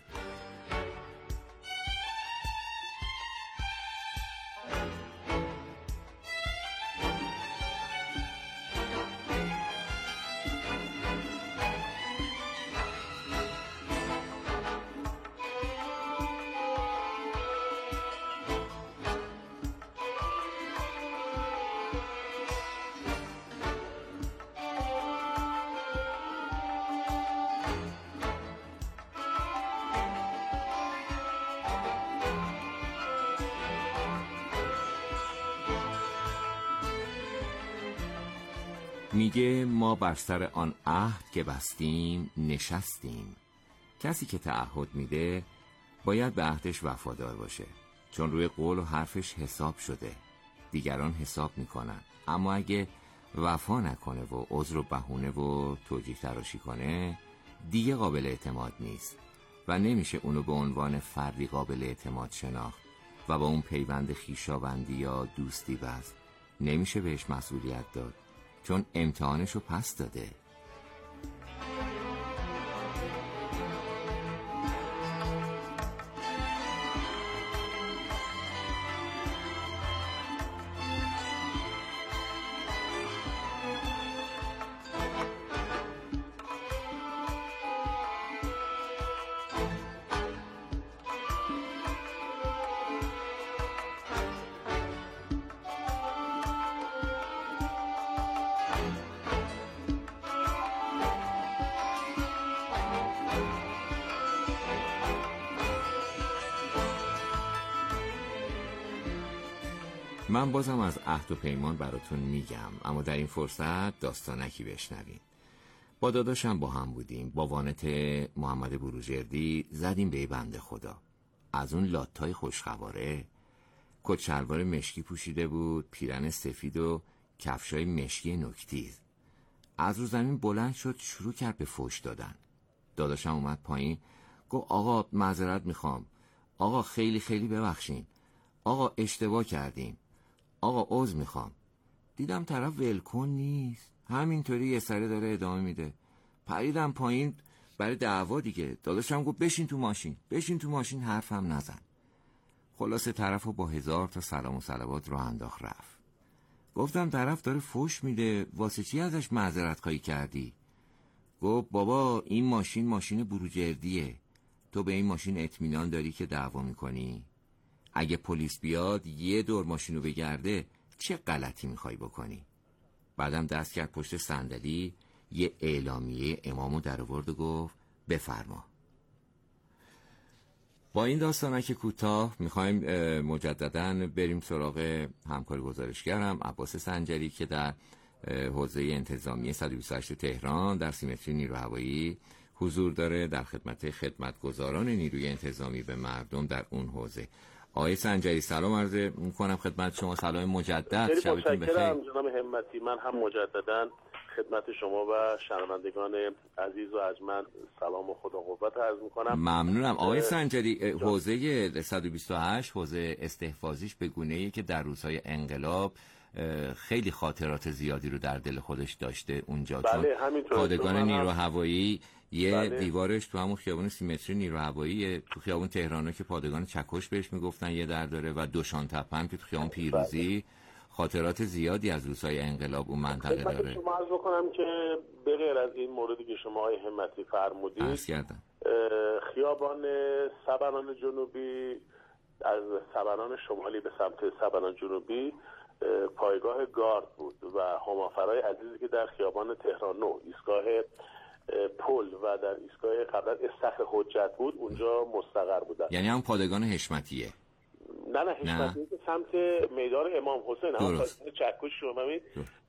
میگه ما بر سر آن عهد که بستیم نشستیم. کسی که تعهد میده باید به عهدش وفادار باشه، چون روی قول و حرفش حساب شده. دیگران حساب میکنن، اما اگه وفا نکنه و عذر و بهونه و توجیه تراشی کنه دیگه قابل اعتماد نیست و نمیشه اونو به عنوان فردی قابل اعتماد شناخت و با اون پیوند خویشاوندی یا دوستی بست. نمیشه بهش مسئولیت داد چون امتحانشو پس داده. من بازم از عهد و پیمان براتون میگم، اما در این فرصت داستانکی بشنوین. با داداشم با هم بودیم، با وانت محمد بروجردی زدیم به بنده خدا. از اون لاتای خوشخواره، کت شلوار مشکی پوشیده بود، پیرن سفید و کفشای مشکی نوک‌تیز. از رو زمین بلند شد، شروع کرد به فحش دادن. داداشم اومد پایین، گفت آقا معذرت میخوام، آقا خیلی خیلی ببخشین، آقا اشتباه کردیم، آقا عذر میخوام. دیدم طرف ولکن نیست، همینطوری یه سره داره ادامه میده. پریدم پایین برای دعوا دیگه. داداشم گفت بشین تو ماشین، بشین تو ماشین، حرفم نزن. خلاصه طرفو با هزار تا سلام و صلوات راه انداخت رفت. گفتم طرف داره فحش میده، واسه چی ازش معذرت خواهی کردی؟ گفت بابا این ماشین ماشین بروجردیه، تو به این ماشین اطمینان داری که دعوا میکنی؟ اگه پلیس بیاد یه دور ماشینو بگرده چه غلطی میخوای بکنی؟ بعدم دست کرد پشت صندلی، یه اعلامیه امامو در آورد و گفت بفرما. با این داستانک کوتاه میخوایم مجدداً بریم سراغ همکار گزارشگرم عباس سنجری که در حوزه انتظامی صد و بیست و هشت تهران در سیمتری نیروی هوایی حضور داره، در خدمت خدمتگزاران نیروی انتظامی به مردم در اون حوزه. آقای سنجری سلام عرض میکنم خدمت شما، سلام مجدد، شبتون بخیر. جناب همتی، من هم مجدداً خدمت شما و شنوندگان عزیز و ارجمند سلام و خدا قوت عرض میکنم. ممنونم آقای سنجری. حوزه صد و بیست و هشت حوزه استحفاظیش به گونه‌ای که در روزهای انقلاب خیلی خاطرات زیادی رو در دل خودش داشته اونجا. بله، چون پادگان نیرو هم... هوایی یه بله. دیوارش تو همون خیابان سیمتری نیرو هوایی، تو خیابان تهرانو که پادگان چکش بهش میگفتن یه در داره، و دوشان تپه هم که تو خیابان پیروزی. خاطرات زیادی از روزهای انقلاب اون منطقه داره. شما عرض بکنم که به غیر از این موردی که شما آقای همتی فرمودید، خیابان سبنان جنوبی از سبنان شمالی به سمت سبنان جنوبی پایگاه گارد بود و همافرای عزیزی که در خیابان تهران نو ایستگاه پل و در ایستگاه قبلا استخر حجت بود اونجا مستقر بودن. یعنی هم پادگان حشمتیه؟ نه نه حشمتیه که سمت میدان امام حسین، هم چکش شما می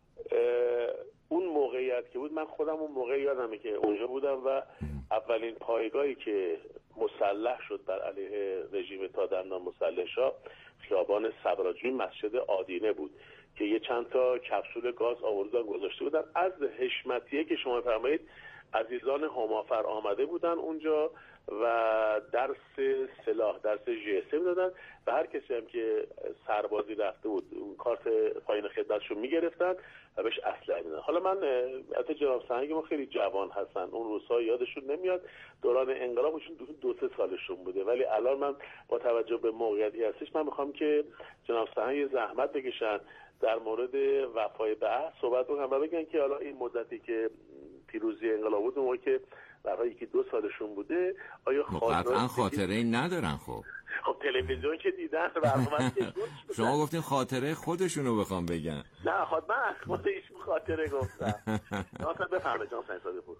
اون موقعیت که بود، من خودم اون موقع یادمه که اونجا بودم و اولین پایگاهی که مسلح شد بر علیه رژیم تا دندان مسلح شاه خیابان صبراجوی مسجد آدینه بود که یه چند تا کپسول گاز آوردن گذاشته بودن. از حشمتیه که شما فرمایید عزیزان همافر آمده بودن اونجا و درس سلاح، درس جی اس ام دادن و هر کسی هم که سربازی رفته بود اون کارت پایین خدمتشو میگرفتن و بهش اسلحه میدادن. حالا من البته جناب سنگ ما خیلی جوان هستن، اون روزها یادشون نمیاد، دوران انقلابشون دو, دو سه سالشون بوده، ولی الان من با توجه به موقعیتی هستش من میخوام که جناب سنگ زحمت بکشن در مورد وفای به عهد صحبت بکنن و بگن که حالا این مدتی که پیروزی انقلاب بود، اون که برای یکی دو سالشون بوده، آیا قطعا خاطره این ندارن؟ خب خب تلویزیون که دیدن برنامه که شما گفتین خاطره خودشونو بخوام بگن. نه خود من خود ایشون خاطره گفتم. مثلا بفرمایید جان سعید صادقپور.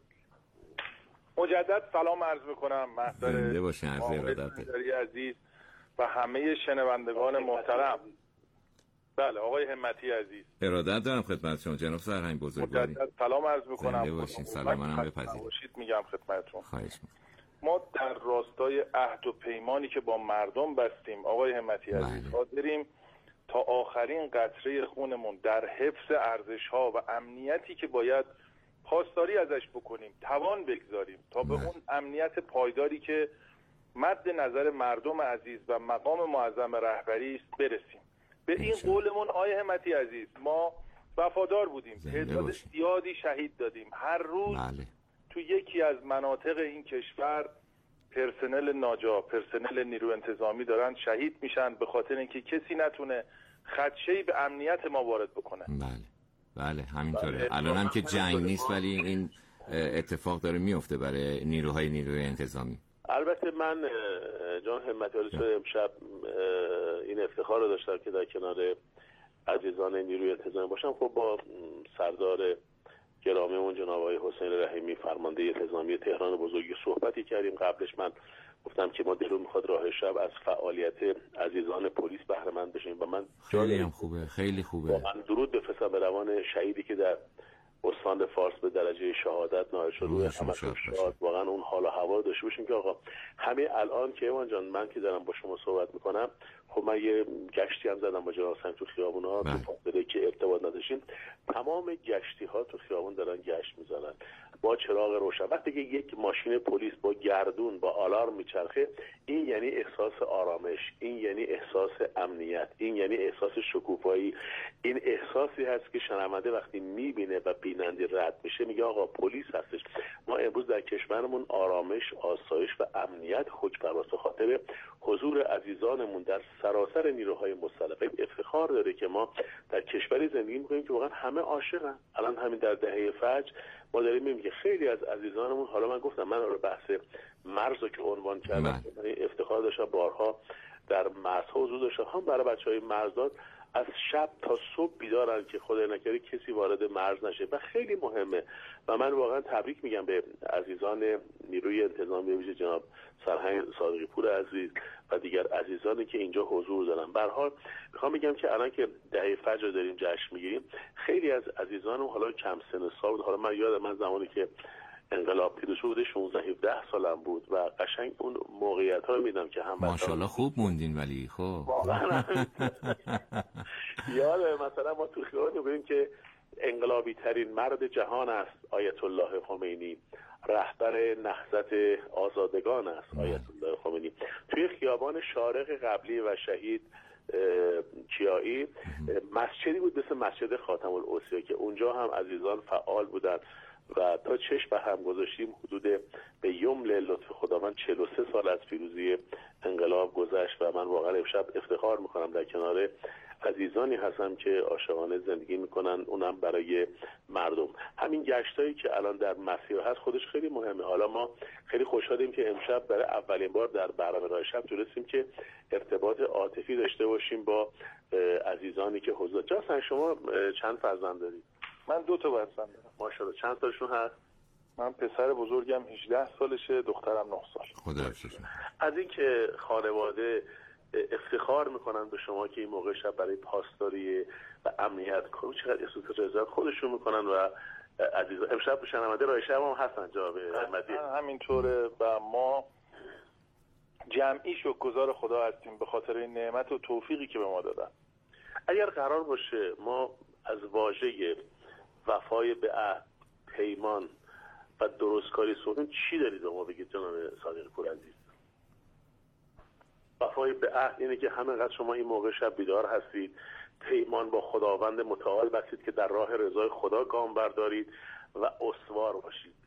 مجدد سلام عرض میکنم محضر زنده باشین از ارادت عزیز و همه شنوندگان محترم. بله آقای همتی عزیز، ارادت دارم خدمت شما جناب سرهنگ بزرگواری. سلام عرض میکنم. زنده باشین، سلام منم بپذیرید. میگم خدمتتون. خواهش میکنم. ما در راستای عهد و پیمانی که با مردم بستیم آقای همتی عزیز حاضریم تا آخرین قطره خونمون در حفظ ارزش‌ها و امنیتی که باید پاسداری ازش بکنیم توان بگذاریم تا به اون امنیت پایداری که مد نظر مردم عزیز و مقام معظم رهبری است برسیم. به این قولمون آیه همتی عزیز ما وفادار بودیم، تعداد زیادی شهید دادیم. هر روز بله. تو یکی از مناطق این کشور پرسنل ناجا، پرسنل نیرو انتظامی دارن شهید میشن به خاطر اینکه کسی نتونه خدشه‌ای به امنیت ما وارد بکنه. بله بله همینطوره. بله. الان هم که جنگ نیست ولی این اتفاق داره میفته برای نیروهای نیروی انتظامی. البته من جان همتی عزیز امشب این افتخار رو داشتم که در کنار عزیزان نیروی انتظامی باشم. خب با سردار گرامیمون جناب آقای حسین رحیمی فرمانده انتظامی تهران بزرگی صحبتی کردیم. قبلش من گفتم که ما دلو میخواد راه شب از فعالیت عزیزان پلیس بهره مند بشیم و من خیلی هم خوبه، خیلی خوبه. واقعا درود بفرستم به روان شهیدی که در استان فارس به درجه شهادت نائل شد. روی همتون شاد. واقعا اون حال و هوا داشته باشیم که آقا همه الان که ایمان جان من که دارم با شما صحبت میکنم، خب من یه گشتی هم زدم با جناب سنگ تو خیابونا تو فاصله که ارتباط نداشتیم، تمام گشتی ها تو خیابون دارن گشت میزنن با چراغ روشن. وقتی که یک ماشین پلیس با گردون با آلارم میچرخه، این یعنی احساس آرامش، این یعنی احساس امنیت، این یعنی احساس شکوفایی. این احساسی هست که شنونده وقتی میبینه و بیننده رد میشه میگه آقا پلیس هستش. ما امروز در کشورمون آرامش، آسایش و امنیت حکم‌فرماست. خاطر حضور عزیزانمون در سراسر نیروهای مسلح افتخار داره که ما در کشوری زندگی میکنیم که واقعا همه عاشقن. الان همین در دهه فجر ما داریم میبینیم که خیلی از عزیزانمون، حالا من گفتم من رو بحث مرز رو که عنوان کردم، من افتخار داشتم بارها در مرزها حضور داشتم، هم برای بچهای مرزدار از شب تا صبح بیدارن که خدای نکرده کسی وارد مرز نشه و خیلی مهمه. و من واقعا تبریک میگم به عزیزان نیروی انتظامی ویژه جناب سرهنگ صادقی پور عزیز و دیگر عزیزانی که اینجا حضور دارن. به هر حال میخوام بگم که الان که دهه فجر داریم جشن میگیریم، خیلی از عزیزانم حالا کم سن سال بود، حالا من یادم من زمانی که انقلاب پیروز بوده شانزده هفده سالم بود و قشنگ اون موقعیت ها رو میدم که هم ماشاءالله خوب موندین. ولی خب یاده مثلا ما تو خیابان میگیم که انقلابی ترین مرد جهان است آیت الله خمینی، رهبر نهضت آزادگان است آیت الله خمینی. توی خیابان شارق قبلی و شهید کیایی مسجدی بود مثل مسجد خاتم الاوصیا که اونجا هم عزیزان فعال بودن و تا چشم به هم گذاشتیم حدود به یمل لطف خداوند چهل و سه سال از پیروزی انقلاب گذشت و من واقعا امشب افتخار میکنم در کنار عزیزانی هستم که عاشقانه زندگی میکنن، اونم برای مردم. همین گشتایی که الان در مسیر هست خودش خیلی مهمه. حالا ما خیلی خوشحالیم که امشب برای اولین بار در برنامه راه شب تونستیم که ارتباط عاطفی داشته باشیم با عزیزانی که حضور دارن. شما چند فرزند دارید؟ من دو تا فرزند دارم. ماشاءالله. چند سالشون هست؟ من پسر بزرگم هجده سالشه، دخترم نه سال. خدا حفظش. از این که خانواده افتخار میکنن به شما که این موقع شب برای پاسداری و امنیت کنون چقدر احساس رضایت خودشون میکنن و عزیز امشب شنونده راه شب هم هستن جناب احمدی. همینطوره و ما جمعی شکرگزار خدا هستیم به خاطر این نعمت و توفیقی که به ما دادن. اگر قرار باشه ما از واژه وفای به عهد، پیمان و درستکاری صحبت، چی دارید به ما بگید جناب صادقی پور عزیز؟ وفای به عهد اینه که همینقدر شما این موقع شب بیدار هستید، پیمان با خداوند متعال بستید که در راه رضای خدا گام بردارید و استوار باشید.